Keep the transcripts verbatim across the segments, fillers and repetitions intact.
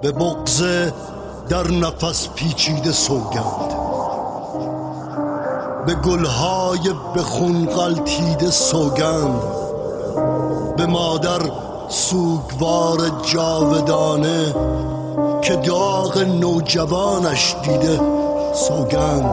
به بغض در نفس پیچیده سوگند، به گلهای به خون غلتیده سوگند، به مادر سوگوار جاودانه که داغ نوجوانش دیده سوگند.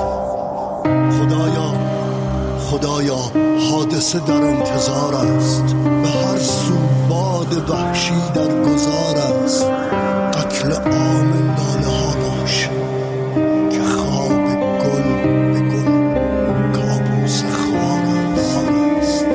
خدایا خدایا حادثه در انتظار است، به هر سو باد وحشی در گذار است. قتل عام ناله ها باش که خواب گل به گل کابوس خار است.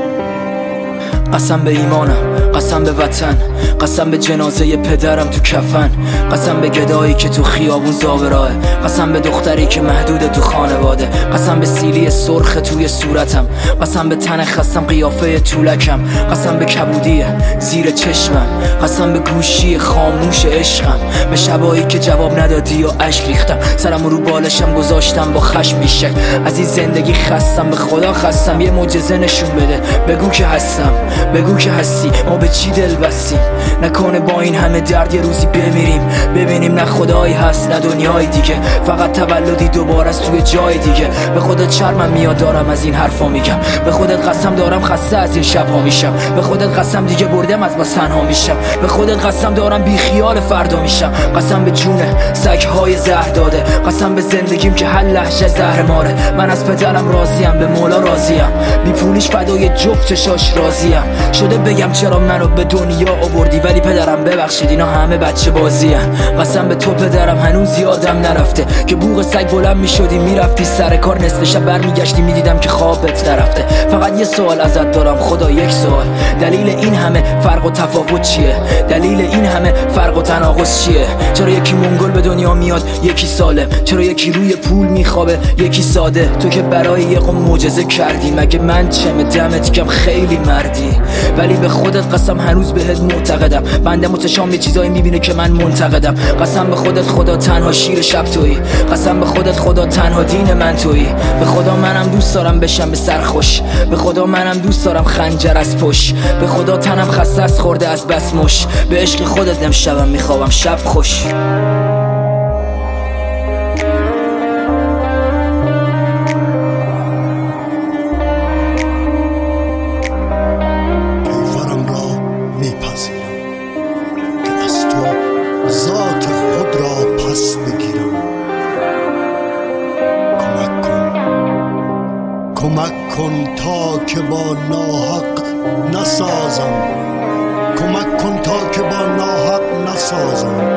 قسم به ایمانم، قسم به وطن، قسم به جنازه پدرم تو کفن، قسم به گدایی که تو خیابون زاوراه، قسم به دختری که محدود تو خانواده، قسم به سیلی سرخ توی صورتم، قسم به تن خستم قیافه طولکم، قسم به کبودی زیر چشمم، قسم به گوشی خاموش عشقم، به شبایی که جواب ندادی و اشک ریختم، سرم رو بالشم گذاشتم با خشم بیشک. از این زندگی خستم، به خدا خستم، یه معجزه نشون بده، بگو که هستم، بگو که هستی، ما به چی دل بستیم؟ نکنه با این همه درد یه روزی بمیریم، ببینیم نه خدایی هست نه دنیای دیگه، فقط تولدی دوباره است توی جای دیگه. به خودت شرمم میاد دارم از این حرفا میگم، به خودت قسم دارم خسته از این شبها میشم، به خودت قسم دیگه بردم از بس تنها میشم، به خودت قسم دارم بی خیال فردا میشم، قسم به جونه سگهای زهر داده، قسم به زندگیم که هر لحظه زهر ماره. من از پدرم راضیم، به مولا راضیم، بی پولیش فدای جفت چشاش راضیم. شده بگم چرا منو به دنیا آوردی، ولی پدرم ببخشید اینا همه بچه بازی هن. قسم به تو پدرم هنوز یادم نرفته که بوق سگ بلند میشدی میرفتی سر کار، نصف شب برمیگشتی میدیدم که خوابت نرفته. فقط یه سوال ازت دارم خدا، یک سوال، دلیل این همه فرق و تفاوت چیه؟ دلیل این همه فرق و تناقض چیه؟ چرا یکی منگل به دنیا میاد یکی سالم؟ چرا یکی روی پول میخوابه یکی ساده؟ تو که برای یه قوم معجزه کردی، مگه من چمه؟ دمت گرم خیلی مردی، ولی به خودت قسم هنوز بهت معتقدم. بنده متشام یه چیزایی میبینه که من منتقدم. قسم به خودت خدا تنها شیر شب تویی، قسم به خودت خدا تنها دین من تویی. به خدا منم دوست دارم بشم به سر خوش، به خدا منم دوست دارم خنجر از پشت، به خدا تنم خسته از خورده از بس مش، به عشق خودت امشبم میخوابم شب خوش. ذات خود را پس بگیرم. کمک کن کمک کن تا که با ناحق نسازم، کمک کن تا که با ناحق نسازم.